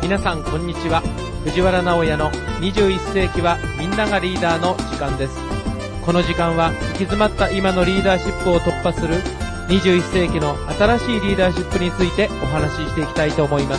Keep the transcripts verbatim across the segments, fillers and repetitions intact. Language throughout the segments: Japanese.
皆さんこんにちは。藤原直也のにじゅういっ世紀はみんながリーダーの時間です。この時間は行き詰まった今のリーダーシップを突破するにじゅういっ世紀の新しいリーダーシップについてお話ししていきたいと思います。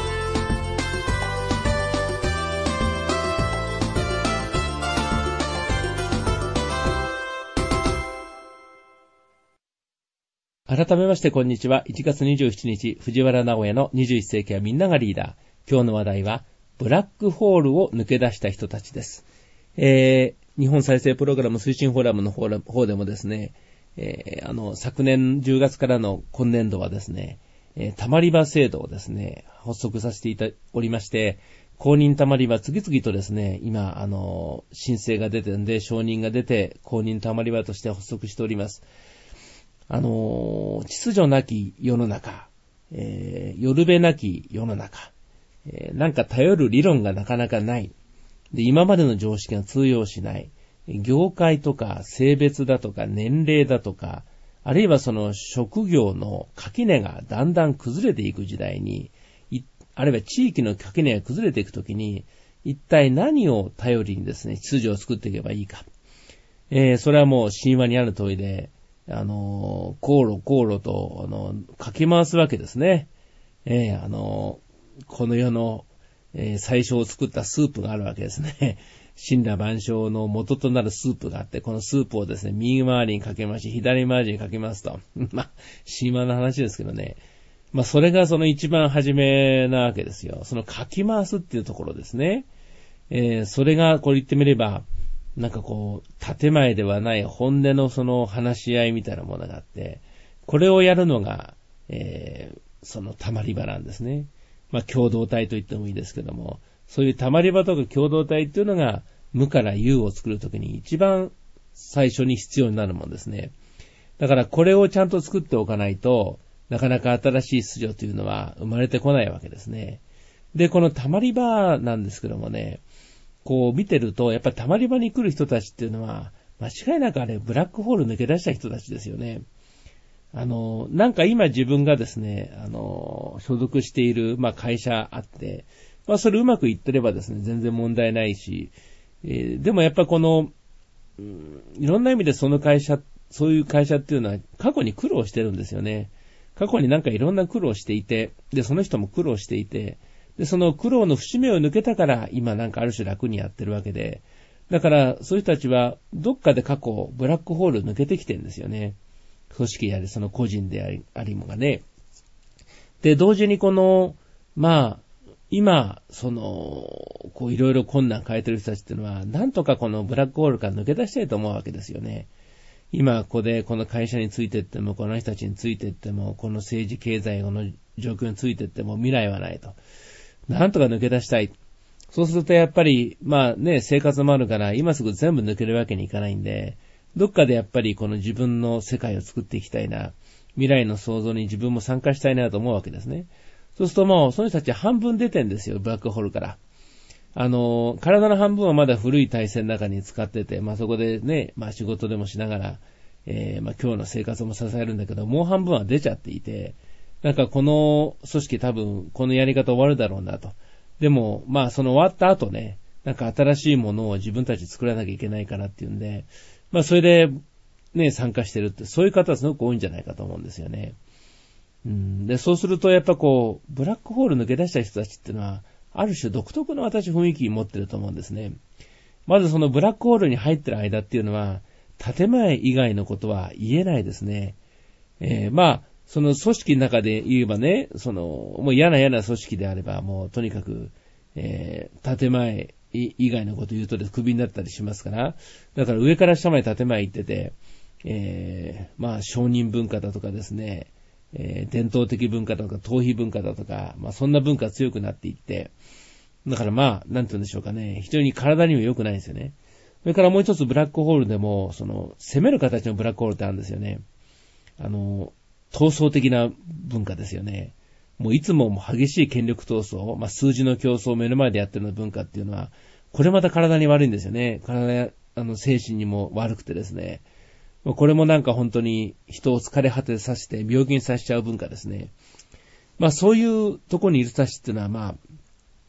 改めましてこんにちは。いちがつにじゅうしちにち、藤原直也のにじゅういっ世紀はみんながリーダー。今日の話題は、ブラックホールを抜け出した人たちです。えー、日本再生プログラム推進フォーラムの方でもですね、えー、あの、昨年じゅうがつからの今年度はですね、えー、たまり場制度をですね、発足させていたおりまして、公認たまり場次々とですね、今、あの、申請が出てるんで、承認が出て、公認たまり場として発足しております。あの、秩序なき世の中、えー、よるべなき世の中、えー、なんか頼る理論がなかなかない。で、今までの常識が通用しない。業界とか性別だとか年齢だとか、あるいはその職業の垣根がだんだん崩れていく時代に、あるいは地域の垣根が崩れていくときに、一体何を頼りにですね、秩序を作っていけばいいか。えー、それはもう神話にある通りで、あの、航路航路と、あの、かき回すわけですね。えー、あの、この世の、えー、最初を作ったスープがあるわけですね。神羅万象の元となるスープがあって、このスープをですね、右回りにかけまし、左回りにかけますと。まあ、神話の話ですけどね。まあ、それがその一番初めなわけですよ。そのかき回すっていうところですね。えー、それが、これ言ってみれば、なんかこう、建前ではない本音のその話し合いみたいなものがあって、これをやるのが、えー、そのたまり場なんですね。まあ、共同体と言ってもいいですけども、そういうたまり場とか共同体っていうのが、無から有を作るときに一番最初に必要になるもんですね。だからこれをちゃんと作っておかないと、なかなか新しい秩序というのは生まれてこないわけですね。で、このたまり場なんですけどもね、こう見てると、やっぱりたまり場に来る人たちっていうのは、間違いなくあれ、ブラックホール抜け出した人たちですよね。あの、なんか今自分がですね、あの、所属している、まあ会社あって、まあそれうまくいってればですね、全然問題ないし、えー、でもやっぱこの、うん、いろんな意味でその会社、そういう会社っていうのは過去に苦労してるんですよね。過去になんかいろんな苦労していて、で、その人も苦労していて、で、その苦労の節目を抜けたから、今なんかある種楽にやってるわけで、だから、そういう人たちは、どっかで過去、ブラックホール抜けてきてるんですよね。組織やり、その個人であり、ありもがね。で、同時にこの、まあ、今、その、こういろいろ困難変えてる人たちっていうのは、なんとかこのブラックホールから抜け出したいと思うわけですよね。今、ここでこの会社についてっても、この人たちについてっても、この政治経済の状況についてっても未来はないと。なんとか抜け出したい。そうするとやっぱり、まあね、生活もあるから、今すぐ全部抜けるわけにいかないんで、どっかでやっぱりこの自分の世界を作っていきたいな、未来の創造に自分も参加したいなと思うわけですね。そうするともう、その人たち半分出てんですよ、ブラックホールから。あの、体の半分はまだ古い体制の中に使ってて、まあそこでね、まあ仕事でもしながら、えー、まあ今日の生活も支えるんだけど、もう半分は出ちゃっていて、なんかこの組織多分このやり方終わるだろうなと。でも、まあその終わった後ね、なんか新しいものを自分たち作らなきゃいけないからっていうんで、まあそれでね、参加してるって、そういう方はすごく多いんじゃないかと思うんですよね。うん、で、そうするとやっぱこう、ブラックホール抜け出した人たちっていうのは、ある種独特の私雰囲気持ってると思うんですね。まずそのブラックホールに入ってる間っていうのは、建前以外のことは言えないですね。えー、まあ、その組織の中で言えばね、その、もう嫌な嫌な組織であれば、もうとにかく、えー、建前以外のこと言うとクビになったりしますから、だから上から下まで建前言ってて、えー、まあ、商人文化だとかですね、えー、伝統的文化だとか、逃避文化だとか、まあ、そんな文化強くなっていって、だからまあ、なんて言うんでしょうかね、非常に体にも良くないんですよね。それからもう一つブラックホールでも、その、攻める形のブラックホールってあるんですよね。あの、闘争的な文化ですよね。もういつもも激しい権力闘争、まあ、数字の競争を目の前でやってるような文化っていうのは、これまた体に悪いんですよね。体、あの、精神にも悪くてですね。これもなんか本当に人を疲れ果てさせて病気にさせちゃう文化ですね。まあそういうところにいる人たちっていうのはまあ、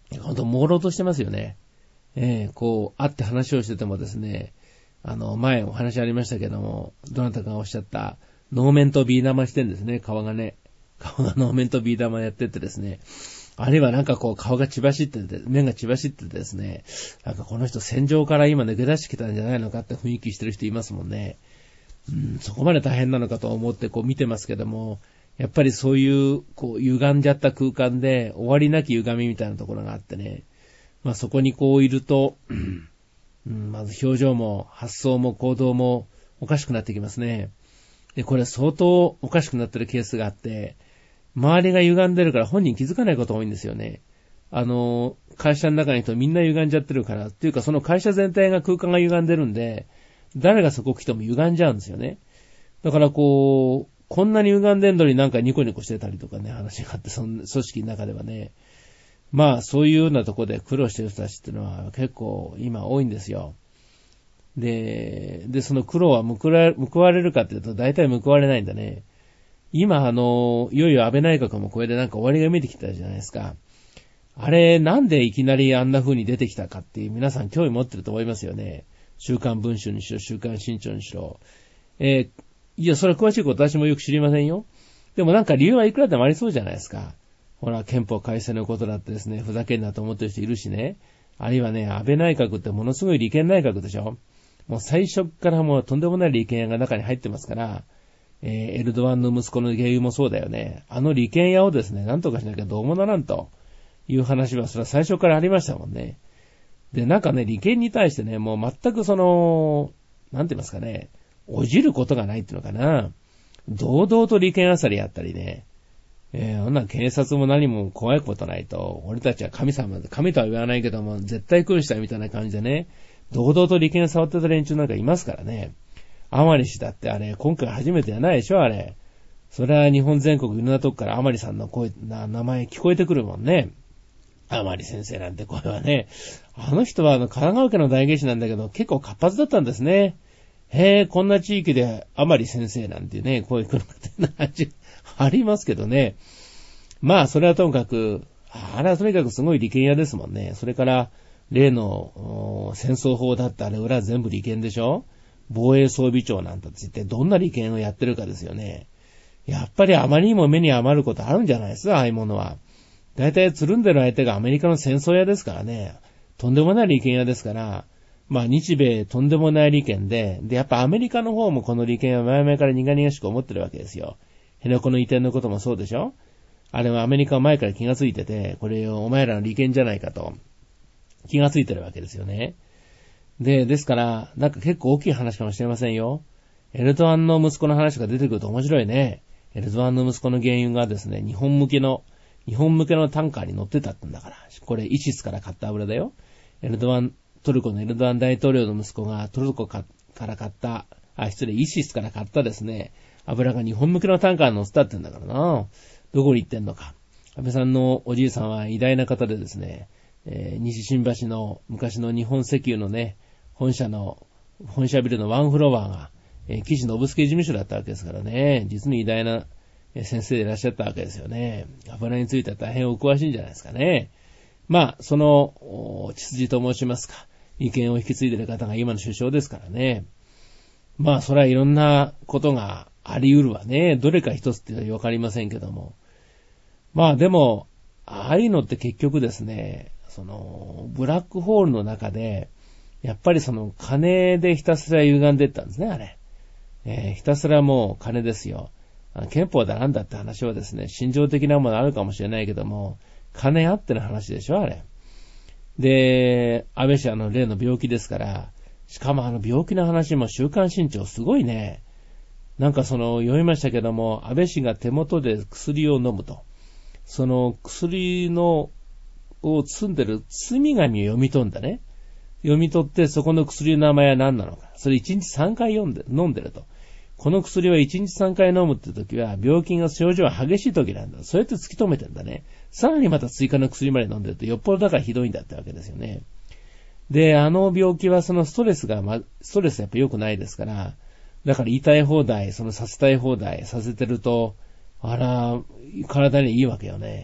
ほんと朦朧としてますよね。えー、こう、会って話をしててもですね、あの、前お話ありましたけども、どなたかがおっしゃった、能面とビー玉してんですね、顔がね。顔が能面とビー玉やってってですね。あるいはなんかこう顔が血走ってて、目が血走っててですね、なんかこの人戦場から今抜け出してきたんじゃないのかって雰囲気してる人いますもんね。うん、そこまで大変なのかと思ってこう見てますけども、やっぱりそういうこう歪んじゃった空間で終わりなき歪みみたいなところがあってね、まあそこにこういると、うん、まず表情も発想も行動もおかしくなってきますね。で、これ相当おかしくなってるケースがあって、周りが歪んでるから本人気づかないことが多いんですよね。あの、会社の中に人みんな歪んじゃってるから、っていうかその会社全体が空間が歪んでるんで、誰がそこ来ても歪んじゃうんですよね。だからこう、こんなに歪んでんのになんかニコニコしてたりとかね、話があって、その組織の中ではね。まあそういうようなところで苦労してる人たちっていうのは結構今多いんですよ。で、で、その苦労は報われ、報われるかっていうと大体報われないんだね。今あの、いよいよ安倍内閣もこれでなんか終わりが見えてきたじゃないですか。あれ、なんでいきなりあんな風に出てきたかっていう皆さん興味持ってると思いますよね。週刊文春にしろ、週刊新潮にしろ。えー、いや、それは詳しいこと私もよく知りませんよ。でもなんか理由はいくらでもありそうじゃないですか。ほら、憲法改正のことだってですね、ふざけんなと思ってる人いるしね。あるいはね、安倍内閣ってものすごい利権内閣でしょ。もう最初からもうとんでもない利権屋が中に入ってますから、えー、エルドアンの息子のゲイもそうだよね。あの利権屋をですね、なんとかしなきゃどうもならんという話は、それは最初からありましたもんね。で、なんかね、利権に対してね、もう全くその、なんて言いますかね、おじることがないっていうのかな。堂々と利権あさりやったりね。えー、あんな警察も何も怖いことないと、俺たちは神様で、神とは言わないけども、絶対君主だみたいな感じでね、堂々と利権触ってた連中なんかいますからね。甘利氏だってあれ、今回初めてじゃないでしょ、あれ。それは日本全国いろんなとこから甘利さんの声、な、名前聞こえてくるもんね。甘利先生なんて声はね。あの人はあの、神奈川県の大芸師なんだけど、結構活発だったんですね。へえ、こんな地域で甘利先生なんてね、声来るのかってありますけどね。まあ、それはともかく、あれはとにかくすごい利権屋ですもんね。それから、例の戦争法だってあれ裏は全部利権でしょ。防衛装備庁なんて言ってどんな利権をやってるかですよね。やっぱりあまりにも目に余ることあるんじゃないですか、ああいうものは。だいたいつるんでる相手がアメリカの戦争屋ですからね。とんでもない利権屋ですから、まあ日米とんでもない利権で、で、やっぱアメリカの方もこの利権は前々から苦々しく思ってるわけですよ。辺野古の移転のこともそうでしょ。あれはアメリカは前から気がついてて、これお前らの利権じゃないかと気がついてるわけですよね。で、ですから、なんか結構大きい話かもしれませんよ。エルドアンの息子の話が出てくると面白いね。エルドアンの息子の原油がですね、日本向けの、日本向けのタンカーに乗ってたってんだから。これイシスから買った油だよ。エルドアン、トルコのエルドアン大統領の息子がトルコから買った、あ、失礼、イシスから買ったですね、油が日本向けのタンカーに乗ってたってんだからな。どこに行ってんのか。安倍さんのおじいさんは偉大な方でですね、えー、西新橋の昔の日本石油のね、本社の、本社ビルのワンフロアが、えー、岸信介事務所だったわけですからね、実に偉大な先生でいらっしゃったわけですよね。油については大変お詳しいんじゃないですかね。まあ、その、血筋と申しますか、意見を引き継いでいる方が今の首相ですからね。まあ、それはいろんなことがあり得るわね。どれか一つっていうのはわかりませんけども。まあ、でも、ああいうのって結局ですね、その、ブラックホールの中で、やっぱりその金でひたすら歪んでいったんですね、あれ。えー、ひたすらもう金ですよ。憲法だなんだって話はですね、心情的なものあるかもしれないけども、金あっての話でしょ、あれ。で、安倍氏あの例の病気ですから、しかもあの病気の話も週刊新潮すごいね。なんかその読みましたけども、安倍氏が手元で薬を飲むと。その薬のを包んでる包み紙を読み取んだね。読み取ってそこの薬の名前は何なのか。それいちにちさんかい読んで飲んでると。この薬はいちにちさんかい飲むって時は病気が症状が激しい時なんだ。そうやって突き止めてんだね。さらにまた追加の薬まで飲んでるとよっぽどだからひどいんだってわけですよね。で、あの病気はそのストレスが、ま、ストレスやっぱ良くないですから、だから言いたい放題、そのさせたい放題させてると、あら、体にいいわけよね。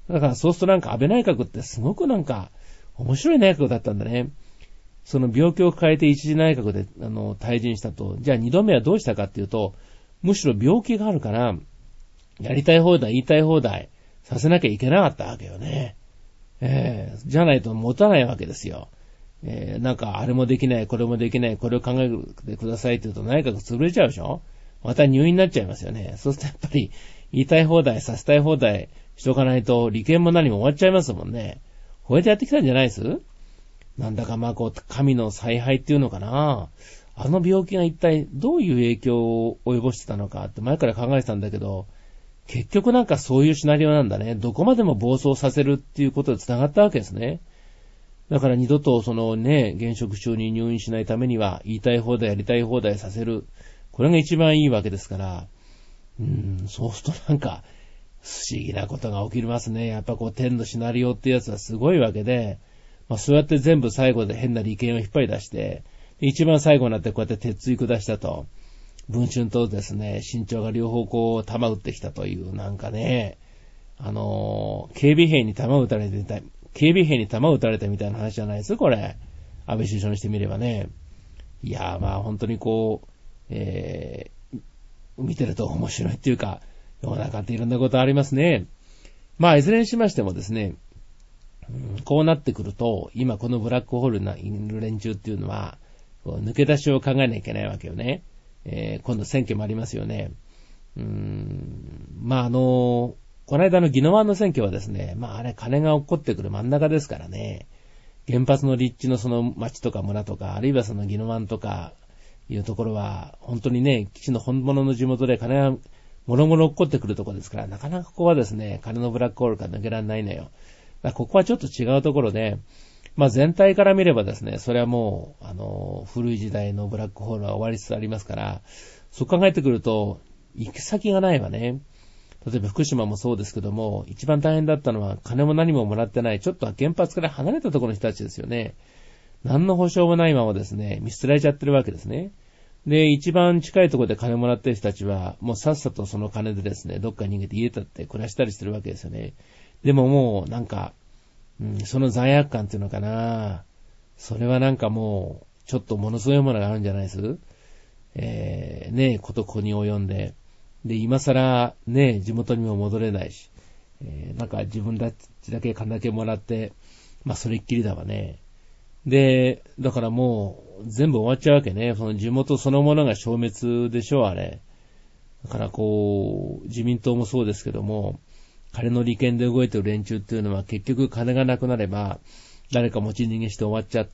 だからそうするとなんか安倍内閣ってすごくなんか面白い内閣だったんだね。その病気を抱えて一次内閣であの退陣したと、じゃあ二度目はどうしたかっていうと、むしろ病気があるから、やりたい放題言いたい放題させなきゃいけなかったわけよね。えー、じゃないと持たないわけですよ。えー、なんかあれもできない、これもできない、これを考えてくださいって言うと内閣潰れちゃうでしょ。また入院になっちゃいますよね。そうするとやっぱり言いたい放題させたい放題しとかないと利権も何も終わっちゃいますもんね。こうやってやってきたんじゃないです？なんだかまあこう神の采配っていうのかな。あの病気が一体どういう影響を及ぼしてたのかって前から考えてたんだけど、結局なんかそういうシナリオなんだね。どこまでも暴走させるっていうことで繋がったわけですね。だから二度とそのね、現職中に入院しないためには言いたい放題やりたい放題させる。これが一番いいわけですから。うーん、そうするとなんか不思議なことが起きますね。やっぱこう天のシナリオってやつはすごいわけで、まあそうやって全部最後で変な利権を引っ張り出して、一番最後になってこうやって鉄槌下したと。文春とですね、身長が両方こう弾撃ってきたという、なんかね、あのー、警備兵に弾撃たれてみたい、警備兵に弾撃たれたみたいな話じゃないですこれ。安倍首相にしてみればね。いやーまあ本当にこう、えー、見てると面白いっていうか、世の中っていろんなことありますね。まあいずれにしましてもですね、うん、こうなってくると、今このブラックホールにいる連中っていうのは、抜け出しを考えなきゃいけないわけよね。えー、今度選挙もありますよね。うーん、まああの、この間の宜野湾の選挙はですね、まああれ金が落っこってくる真ん中ですからね、原発の立地のその町とか村とか、あるいはその宜野湾とかいうところは、本当にね、基地の本物の地元で金がもろもろ落っこってくるところですから、なかなかここはですね、金のブラックホールから抜けられないのよ。だからここはちょっと違うところで、まあ全体から見ればですね、それはもう、あの、古い時代のブラックホールは終わりつつありますから、そう考えてくると、行く先がないわね。例えば福島もそうですけども、一番大変だったのは金も何ももらってない、ちょっと原発から離れたところの人たちですよね。何の保証もないままですね、見捨てられちゃってるわけですね。で、一番近いところで金もらってる人たちは、もうさっさとその金でですね、どっかに逃げて家建って暮らしたりしてるわけですよね。でももう、なんか、うん、その罪悪感っていうのかな。それはなんかもう、ちょっとものすごいものがあるんじゃないです？えー、ねえ、ことこに及んで。で、今更、ねえ、地元にも戻れないし、えー、なんか自分たちだけ金だけもらって、まあそれっきりだわね。で、だからもう、全部終わっちゃうわけね。その地元そのものが消滅でしょ、あれ。だからこう、自民党もそうですけども、金の利権で動いてる連中っていうのは結局金がなくなれば誰か持ち逃げして終わっちゃって、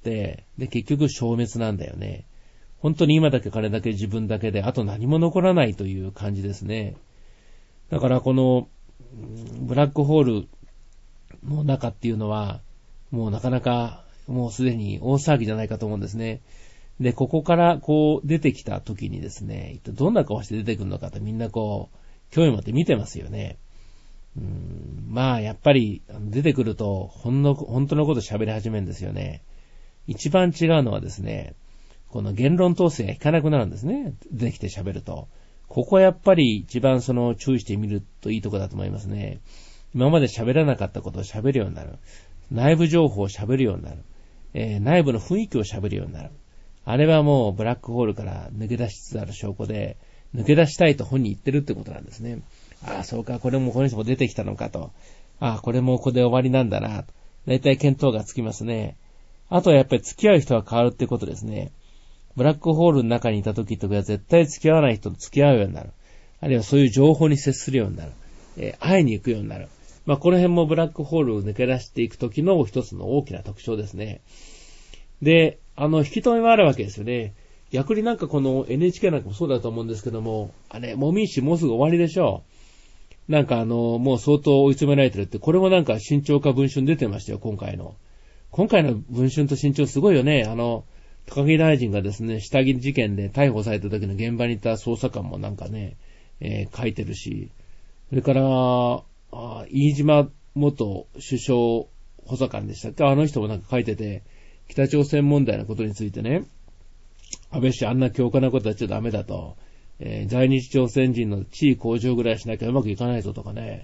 で結局消滅なんだよね。本当に今だけ金だけ自分だけであと何も残らないという感じですね。だからこのブラックホールの中っていうのはもうなかなかもうすでに大騒ぎじゃないかと思うんですね。で、ここからこう出てきた時にですね、一体どんな顔して出てくるのかとみんなこう興味持って見てますよね。うーん、まあやっぱり出てくるとほんの本当のこと喋り始めるんですよね。一番違うのはですね、この言論統制が効かなくなるんですね。出てきて喋ると。ここはやっぱり一番その注意してみるといいところだと思いますね。今まで喋らなかったことを喋るようになる。内部情報を喋るようになる。えー、内部の雰囲気を喋るようになる。あれはもうブラックホールから抜け出しつつある証拠で、抜け出したいと本人言ってるってことなんですね。ああ、そうか、これもこの人も出てきたのかと。ああ、これもここで終わりなんだな。だいたい見当がつきますね。あとはやっぱり付き合う人は変わるってことですね。ブラックホールの中にいた時とかは絶対付き合わない人と付き合うようになる。あるいはそういう情報に接するようになる。えー、会いに行くようになる。まあ、この辺もブラックホールを抜け出していく時の一つの大きな特徴ですね。で、あの、引き止めもあるわけですよね。逆になんかこの エヌエイチケー なんかもそうだと思うんですけども、あれ、もみ石もうすぐ終わりでしょう。なんかあの、もう相当追い詰められてるって、これもなんか新潮か文春出てましたよ、今回の。今回の文春と新潮すごいよね。あの、高木大臣がですね、下着事件で逮捕された時の現場にいた捜査官もなんかね、えー、書いてるし、それから、あ飯島元首相補佐官でしたっけ、あの人もなんか書いてて、北朝鮮問題のことについてね、安倍氏あんな強硬なことやっちゃダメだと、えー、在日朝鮮人の地位向上ぐらいしなきゃうまくいかないぞとかね、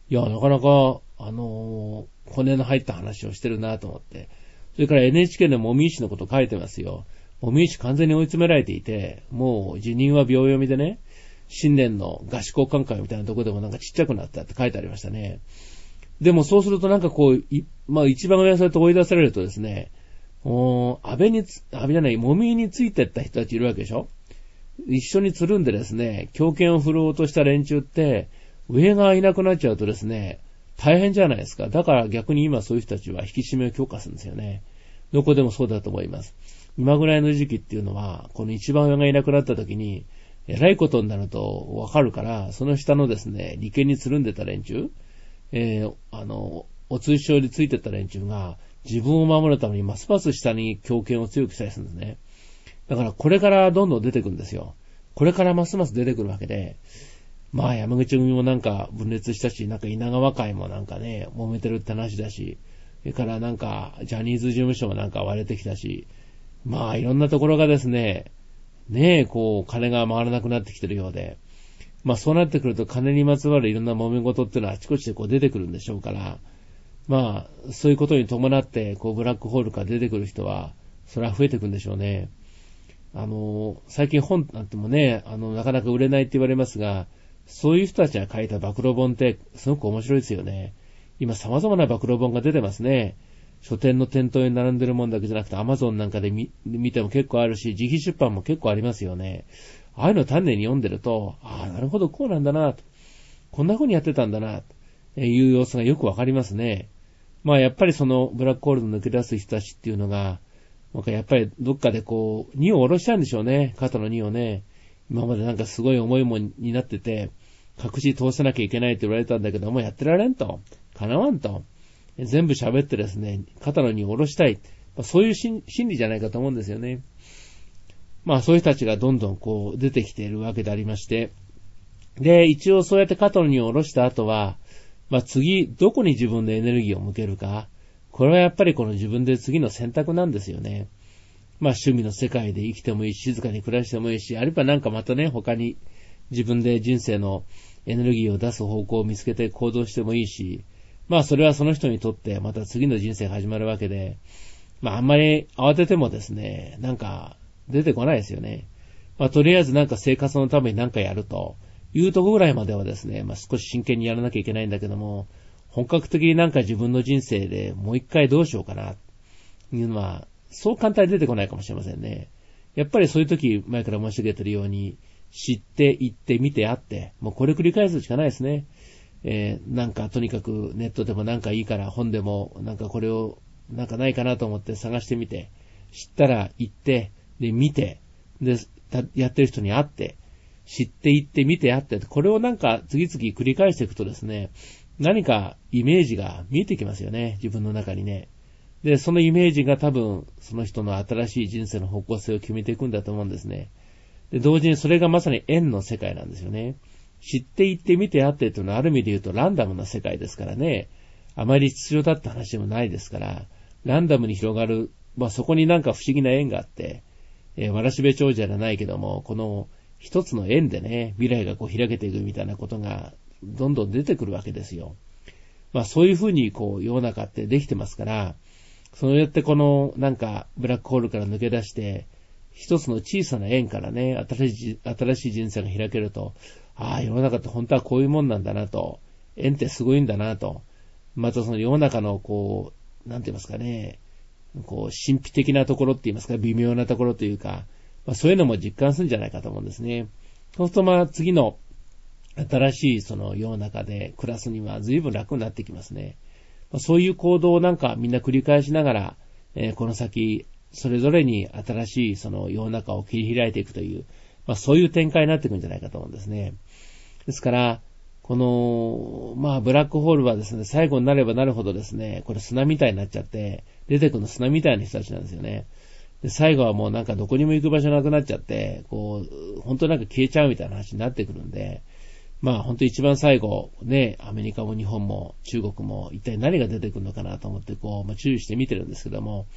いや、なかなか、あのー、骨の入った話をしてるなと思って。それから エヌエイチケー のもみ石のこと書いてますよ。もみ石完全に追い詰められていて、もう辞任は秒読みでね、新年の合宿交換会みたいなとこでもなんかちっちゃくなったって書いてありましたね。でもそうするとなんかこう、まあ一番上はそうやって追い出されるとですね、安倍につ、安倍じゃない、もみについてった人たちいるわけでしょ。一緒につるんでですね、強権を振ろうとした連中って、上がいなくなっちゃうとですね、大変じゃないですか。だから逆に今そういう人たちは引き締めを強化するんですよね。どこでもそうだと思います。今ぐらいの時期っていうのは、この一番上がいなくなった時に、えらいことになるとわかるから、その下のですね、利権につるんでた連中、えー、あの、お通称についてた連中が、自分を守るためにますます下に強権を強くしたりするんですね。だからこれからどんどん出てくるんですよ。これからますます出てくるわけで、まあ山口組もなんか分裂したし、なんか稲川会もなんかね、揉めてるって話だし、それからなんかジャニーズ事務所もなんか割れてきたし、まあいろんなところがですね、ねえ、こう金が回らなくなってきてるようで、まあそうなってくると金にまつわるいろんな揉め事っていうのはあちこちでこう出てくるんでしょうから、まあそういうことに伴ってこうブラックホールから出てくる人は、それは増えてくるんでしょうね。あの、最近本なんてもね、あの、なかなか売れないって言われますが、そういう人たちが書いた暴露本ってすごく面白いですよね。今様々な暴露本が出てますね。書店の店頭に並んでるもんだけじゃなくて Amazon なんかで 見, 見ても結構あるし、自費出版も結構ありますよね。ああいうのを丹念に読んでると、ああ、なるほど、こうなんだなと。こんな風にやってたんだな、という様子がよくわかりますね。まあやっぱりそのブラックホールの抜け出す人たちっていうのが、なんかやっぱりどっかでこう、荷を下ろしたんでしょうね。肩の荷をね。今までなんかすごい重いもんになってて、隠し通さなきゃいけないって言われたんだけども、やってられんと。叶わんと。全部喋ってですね、肩の荷を下ろしたい。まあ、そういう心理じゃないかと思うんですよね。まあそういう人たちがどんどんこう出てきているわけでありまして。で、一応そうやって肩の荷を下ろした後は、まあ次、どこに自分でエネルギーを向けるか。これはやっぱりこの自分で次の選択なんですよね。まあ趣味の世界で生きてもいいし、静かに暮らしてもいいし、あるいはなんかまたね、他に自分で人生のエネルギーを出す方向を見つけて行動してもいいし、まあそれはその人にとってまた次の人生が始まるわけで、まああんまり慌ててもですね、なんか出てこないですよね。まあとりあえずなんか生活のためになんかやるというところぐらいまではですね、まあ少し真剣にやらなきゃいけないんだけども、本格的になんか自分の人生でもう一回どうしようかな、というのは、そう簡単に出てこないかもしれませんね。やっぱりそういう時、前から申し上げているように、知って、言って、見て、あって、もうこれ繰り返すしかないですね。えー、なんかとにかくネットでもなんかいいから本でもなんかこれをなんかないかなと思って探してみて、知ったら行って、で、見て、で、やってる人に会って、知って行って見て会って、これをなんか次々繰り返していくとですね、何かイメージが見えてきますよね、自分の中にね。で、そのイメージが多分、その人の新しい人生の方向性を決めていくんだと思うんですね。で、同時にそれがまさに縁の世界なんですよね。知っていって見てあってというのはある意味で言うとランダムな世界ですからね。あまり必要だった話でもないですから、ランダムに広がる、まあそこになんか不思議な縁があって、えー、わらしべ長者じゃないけども、この一つの縁でね、未来がこう開けていくみたいなことがどんどん出てくるわけですよ。まあそういうふうにこう世の中ってできてますから、そうやってこのなんかブラックホールから抜け出して、一つの小さな縁からね、新しい、新しい人生が開けると、ああ、世の中って本当はこういうもんなんだなと、縁ってすごいんだなと、またその世の中のこう、なんて言いますかね、こう、神秘的なところって言いますか、微妙なところというか、まあそういうのも実感するんじゃないかと思うんですね。そうするとまあ次の新しいその世の中で暮らすには随分楽になってきますね。まあ、そういう行動をなんかみんな繰り返しながら、えー、この先、それぞれに新しいその世の中を切り開いていくという、まあそういう展開になっていくんじゃないかと思うんですね。ですから、この、まあブラックホールはですね、最後になればなるほどですね、これ砂みたいになっちゃって、出てくるの砂みたいな人たちなんですよね。で、最後はもうなんかどこにも行く場所なくなっちゃって、こう、本当なんか消えちゃうみたいな話になってくるんで、まあ本当一番最後、ね、アメリカも日本も中国も一体何が出てくるのかなと思ってこう、まあ、注意して見てるんですけども、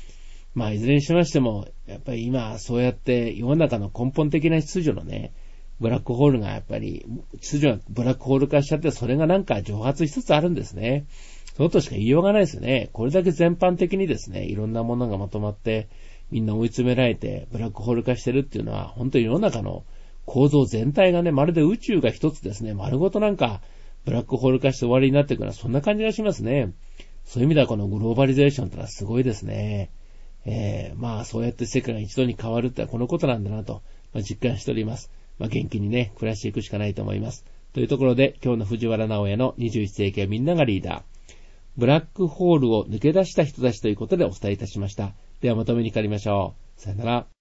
まあいずれにしましても、やっぱり今そうやって世の中の根本的な秩序のね、 ブラックホールがやっぱり、秩序がブラックホール化しちゃって、それがなんか蒸発しつつあるんですね。そうとしか言いようがないですよね。これだけ全般的にですね、いろんなものがまとまって、みんな追い詰められて、ブラックホール化してるっていうのは、本当に世の中の構造全体がね、まるで宇宙が一つですね、丸ごとなんか、ブラックホール化して終わりになっていくのは、そんな感じがしますね。そういう意味ではこのグローバリゼーションってのはすごいですね。えー、まあそうやって世界が一度に変わるってのはこのことなんだなと、まあ、実感しております。まあ元気にね、暮らしていくしかないと思います。というところで、今日の藤原直也のにじゅういっ世紀はみんながリーダー。ブラックホールを抜け出した人たちということでお伝えいたしました。ではまとめに帰りましょう。さよなら。